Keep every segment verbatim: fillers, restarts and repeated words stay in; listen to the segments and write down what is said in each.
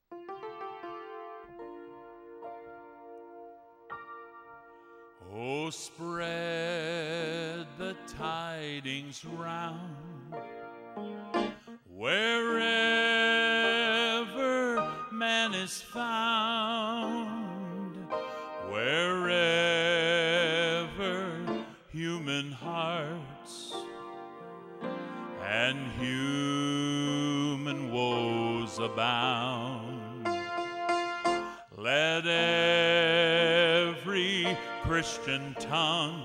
Oh, spread the tidings round, wherever man is found, wherever human hearts and human woes abound. Let every Christian tongue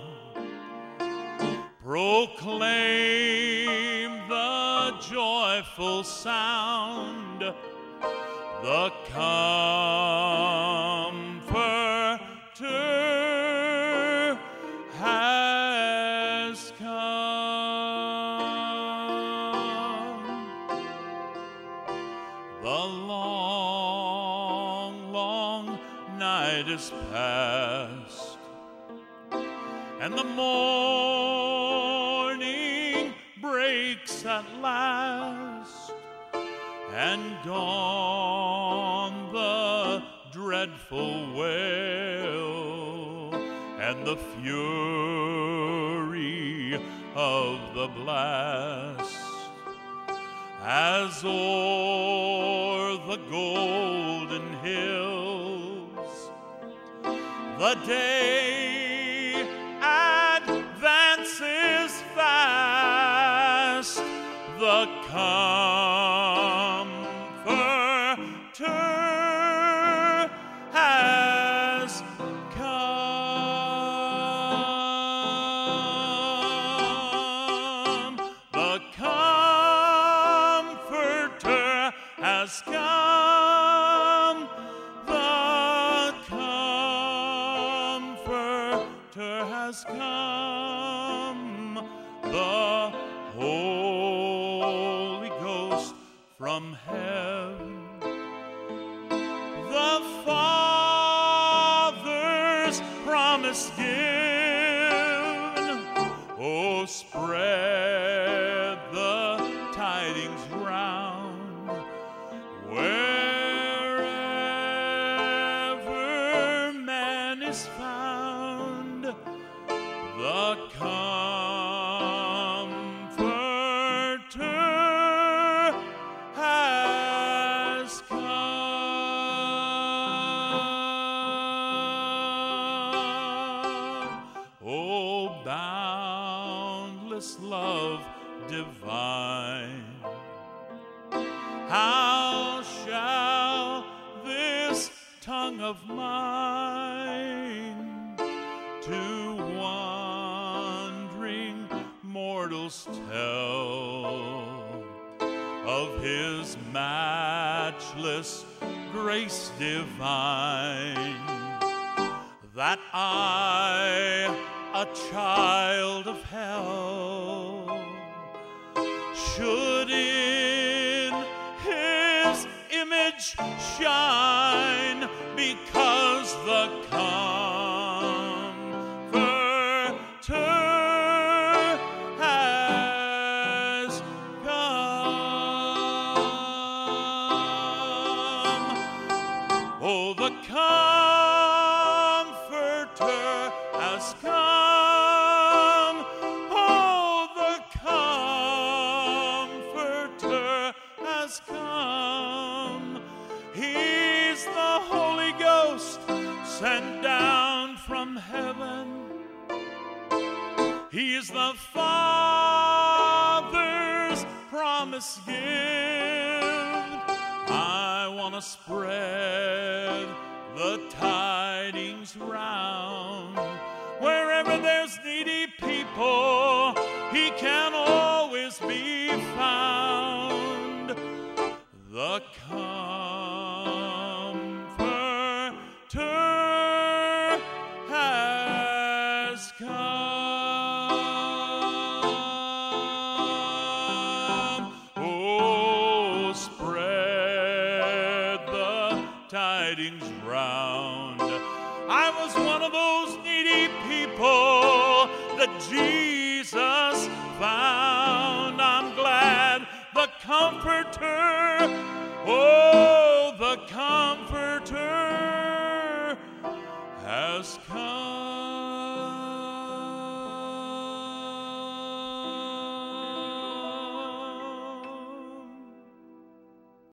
proclaim the joyful sound, the Comforter has come. The long, long night is past, and the morning breaks at last, and dawn the dreadful wail, and the fury of the blast, as o'er the golden hills the day advances fast, the Comforter has come. The Comforter has come. The Comforter has come. The Holy Ghost from heaven, the Father's promise given. Oh, spread the tidings round, wherever man is found, the Comforter has come. Oh, boundless love divine, how shall this tongue of mine to wandering mortals tell of his matchless grace divine, that I, a child of hell, should in his image shine, because the Comforter has come. Oh, the Comforter has come. Oh, the Comforter has come. He's the Holy Ghost sent down from heaven. He is the Father's promise given. I want to spread the tidings round, wherever there's needy people, he can always be found. The Comforter has come. Oh, spread the tidings round. I was one of those needy people that Jesus found. I'm glad the Comforter, oh, the the Comforter has come.